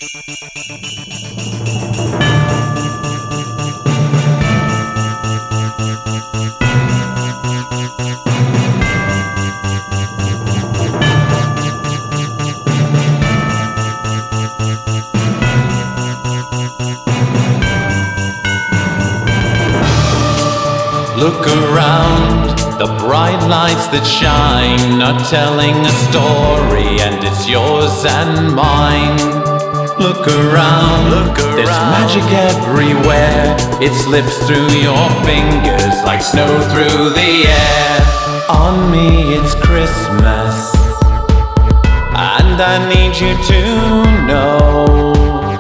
Look around, the bright lights that shine are telling a story, and it's yours and mine. Look around, there's magic everywhere. It slips through your fingers like snow through the air. On me it's Christmas, and I need you to know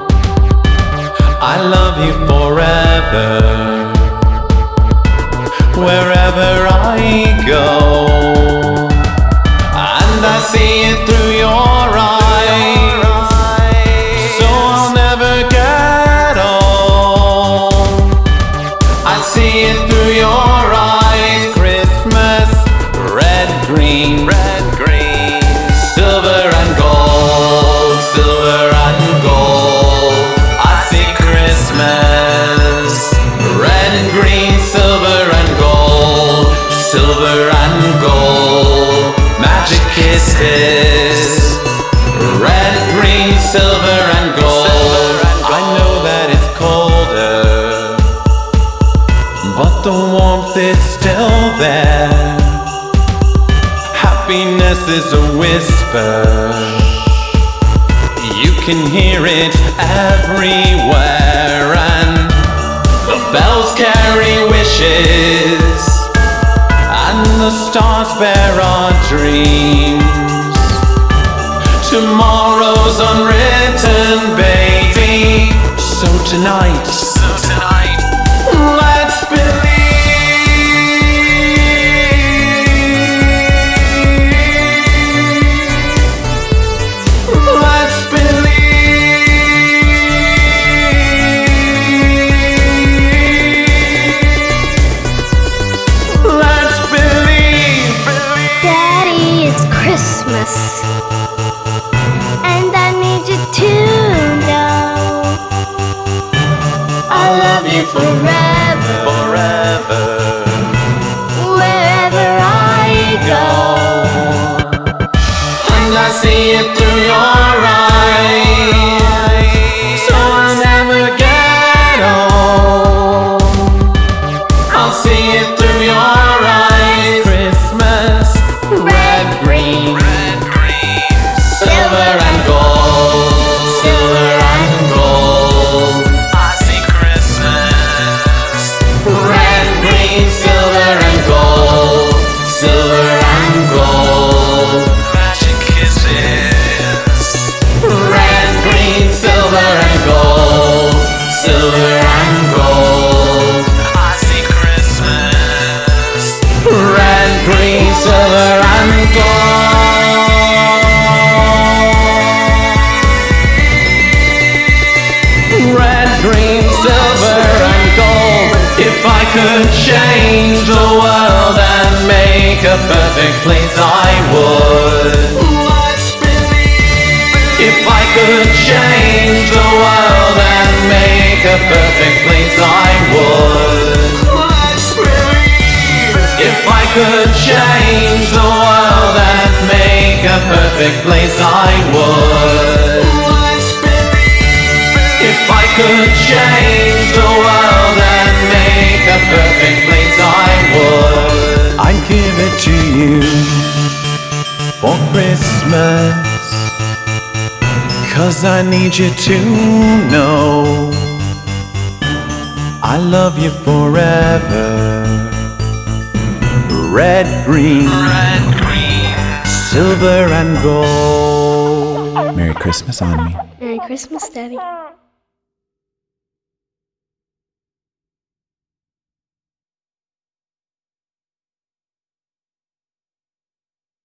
I love you forever. Wherever I go, and I see it through your eyes, so I'll never get old. I see it through your eyes. Christmas, red, green, silver and gold, silver and gold. I see Christmas, red and green, silver and gold, silver and gold, magic kisses, red, green, silver and gold. I know that it's colder, but the warmth is still there. Happiness is a whisper, you can hear it everywhere, and the bells carry wishes, and the stars bear our dreams. Tomorrow's unwritten, baby. So tonight, let's believe. Let's believe. Let's believe. Daddy, it's Christmas, and I need you to know I love you forever, wherever I go, and I see it through your eyes, so I'll never get old. I'll see it through your eyes. Christmas, red, green, silver and gold, silver and gold. I see Christmas, red, green, silver and gold, silver and gold. Magic kisses, red, green, silver and gold, silver and gold. I see Christmas, red, green, silver and gold. Red, green, silver and gold. If I could change the world and make a perfect place, I would. Let's believe. If I could change the world and make a perfect place, I would. Let's believe. If I could change the world and make a perfect place, I would. Let's believe. If I could change the world and make a perfect place, I would. I'd give it to you for Christmas, 'cause I need you to know I love you forever. Red, green, silver and gold. Merry Christmas on me. Merry Christmas, Daddy.